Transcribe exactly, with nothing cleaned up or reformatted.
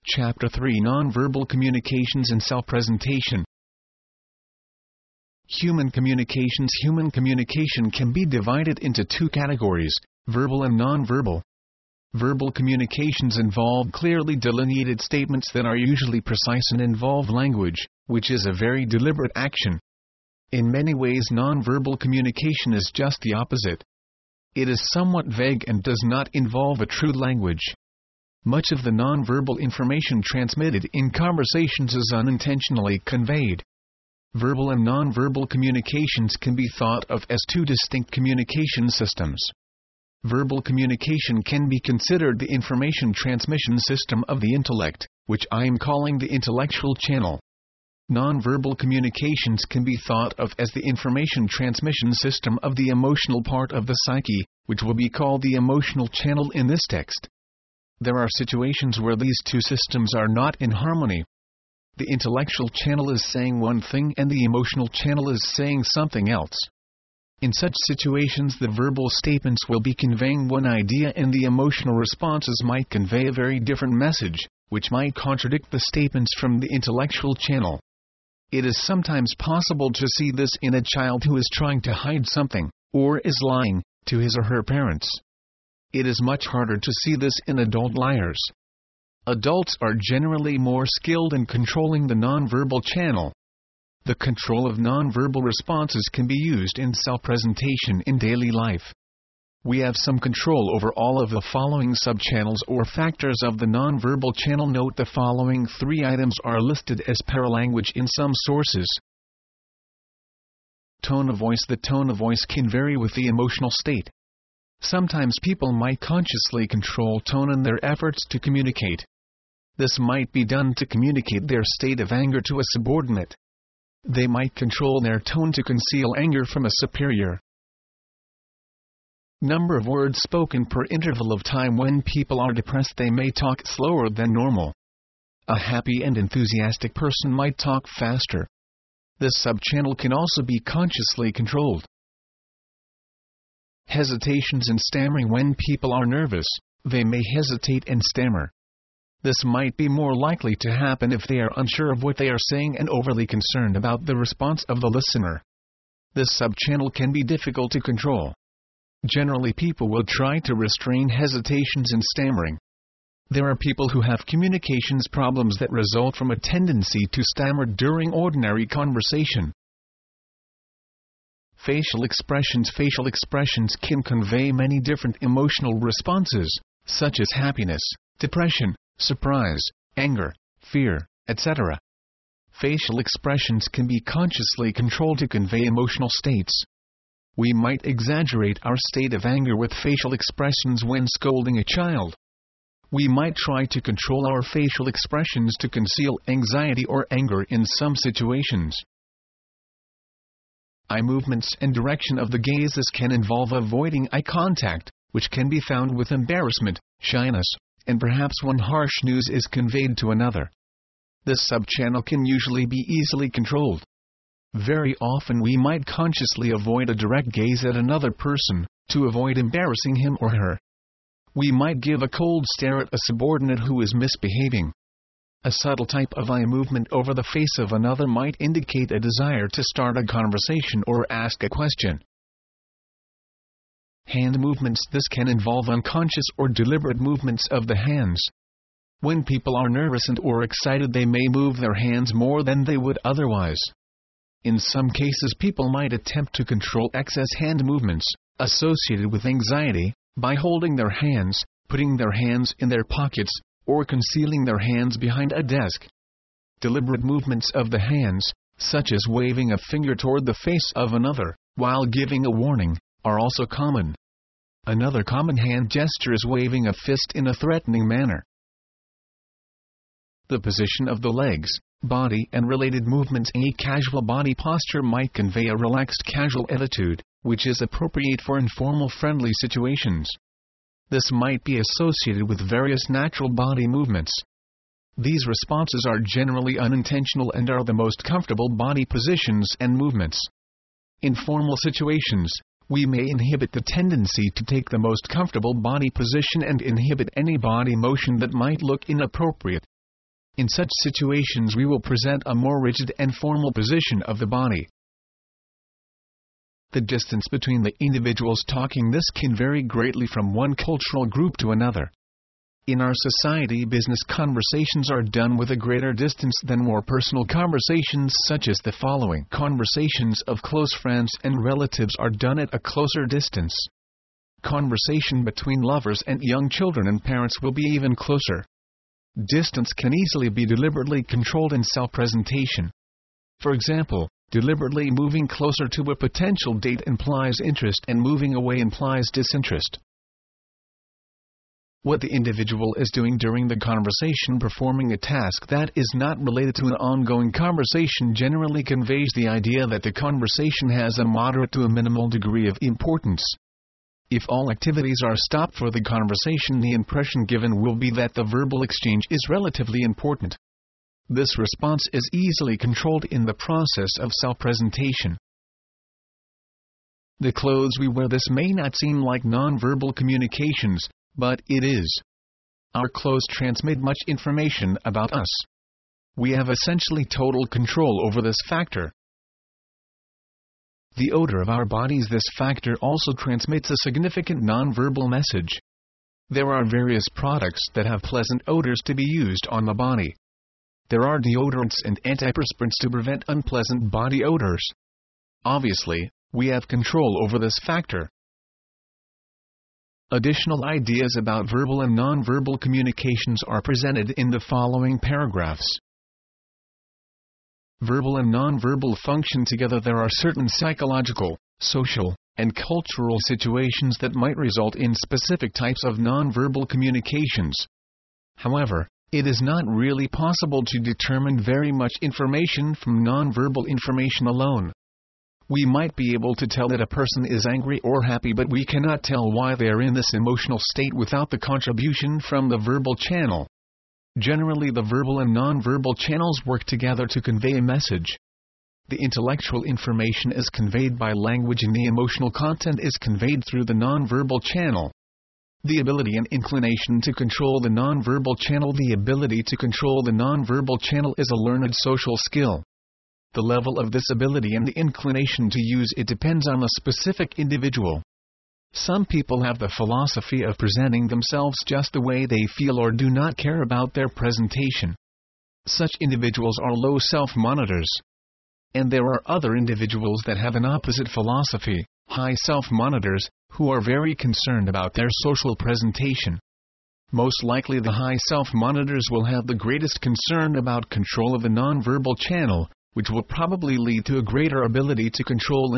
Chapter three Nonverbal Communications and Self-Presentation. Human communications Human communication can be divided into two categories, verbal and nonverbal. Verbal communications involve clearly delineated statements that are usually precise and involve language, which is a very deliberate action. In many ways, nonverbal communication is just the opposite. It is somewhat vague and does not involve a true language. Much of the nonverbal information transmitted in conversations is unintentionally conveyed. Verbal and nonverbal communications can be thought of as two distinct communication systems. Verbal communication can be considered the information transmission system of the intellect, which I am calling the intellectual channel. Nonverbal communications can be thought of as the information transmission system of the emotional part of the psyche, which will be called the emotional channel in this text. There are situations where these two systems are not in harmony. The intellectual channel is saying one thing and the emotional channel is saying something else. In such situations, the verbal statements will be conveying one idea and the emotional responses might convey a very different message, which might contradict the statements from the intellectual channel. It is sometimes possible to see this in a child who is trying to hide something, or is lying, to his or her parents. It is much harder to see this in adult liars. Adults are generally more skilled in controlling the nonverbal channel. The control of nonverbal responses can be used in self-presentation in daily life. We have some control over all of the following subchannels or factors of the nonverbal channel. Note the following three items are listed as paralanguage in some sources. Tone of voice. The tone of voice can vary with the emotional state. Sometimes people might consciously control tone in their efforts to communicate. This might be done to communicate their state of anger to a subordinate. They might control their tone to conceal anger from a superior. Number of words spoken per interval of time. When people are depressed, they may talk slower than normal. A happy and enthusiastic person might talk faster. This subchannel can also be consciously controlled. Hesitations and stammering. When people are nervous, they may hesitate and stammer. This might be more likely to happen if they are unsure of what they are saying and overly concerned about the response of the listener. This subchannel can be difficult to control. Generally, people will try to restrain hesitations and stammering. There are people who have communications problems that result from a tendency to stammer during ordinary conversation. Facial expressions. Facial expressions can convey many different emotional responses, such as happiness, depression, surprise, anger, fear, et cetera. Facial expressions can be consciously controlled to convey emotional states. We might exaggerate our state of anger with facial expressions when scolding a child. We might try to control our facial expressions to conceal anxiety or anger in some situations. Eye movements and direction of the gazes can involve avoiding eye contact, which can be found with embarrassment, shyness, and perhaps when harsh news is conveyed to another. This subchannel can usually be easily controlled. Very often we might consciously avoid a direct gaze at another person, to avoid embarrassing him or her. We might give a cold stare at a subordinate who is misbehaving. A subtle type of eye movement over the face of another might indicate a desire to start a conversation or ask a question. Hand movements. This can involve unconscious or deliberate movements of the hands. When people are nervous and or excited, they may move their hands more than they would otherwise. In some cases, people might attempt to control excess hand movements associated with anxiety by holding their hands, putting their hands in their pockets, or concealing their hands behind a desk. Deliberate movements of the hands, such as waving a finger toward the face of another while giving a warning, are also common. Another common hand gesture is waving a fist in a threatening manner. The position of the legs, body, and related movements. A casual body posture might convey a relaxed, casual attitude, which is appropriate for informal, friendly situations. This might be associated with various natural body movements. These responses are generally unintentional and are the most comfortable body positions and movements. In formal situations, we may inhibit the tendency to take the most comfortable body position and inhibit any body motion that might look inappropriate. In such situations we will present a more rigid and formal position of the body. The distance between the individuals talking this can vary greatly from one cultural group to another. In our society, business conversations are done with a greater distance than more personal conversations, such as the following. Conversations of close friends and relatives are done at a closer distance. Conversation between lovers and young children and parents will be even closer. Distance can easily be deliberately controlled in self-presentation. For example, deliberately moving closer to a potential date implies interest and moving away implies disinterest. What the individual is doing during the conversation, performing a task that is not related to an ongoing conversation, generally conveys the idea that the conversation has a moderate to a minimal degree of importance. If all activities are stopped for the conversation, the impression given will be that the verbal exchange is relatively important. This response is easily controlled in the process of self-presentation. The clothes we wear. This may not seem like non-verbal communications, but it is. Our clothes transmit much information about us. We have essentially total control over this factor. The odor of our bodies. This factor also transmits a significant non-verbal message. There are various products that have pleasant odors to be used on the body. There are deodorants and antiperspirants to prevent unpleasant body odors. Obviously, we have control over this factor. Additional ideas about verbal and non-verbal communications are presented in the following paragraphs. Verbal and non-verbal function together. There are certain psychological, social, and cultural situations that might result in specific types of non-verbal communications. However, it is not really possible to determine very much information from non-verbal information alone. We might be able to tell that a person is angry or happy, but we cannot tell why they are in this emotional state without the contribution from the verbal channel. Generally, the verbal and non-verbal channels work together to convey a message. The intellectual information is conveyed by language and the emotional content is conveyed through the non-verbal channel. The ability and inclination to control the non-verbal channel. The ability to control the non-verbal channel is a learned social skill. The level of this ability and the inclination to use it depends on the specific individual. Some people have the philosophy of presenting themselves just the way they feel or do not care about their presentation. Such individuals are low self-monitors. And there are other individuals that have an opposite philosophy, high self-monitors, who are very concerned about their social presentation. Most likely the high self-monitors will have the greatest concern about control of the non-verbal channel, which will probably lead to a greater ability to control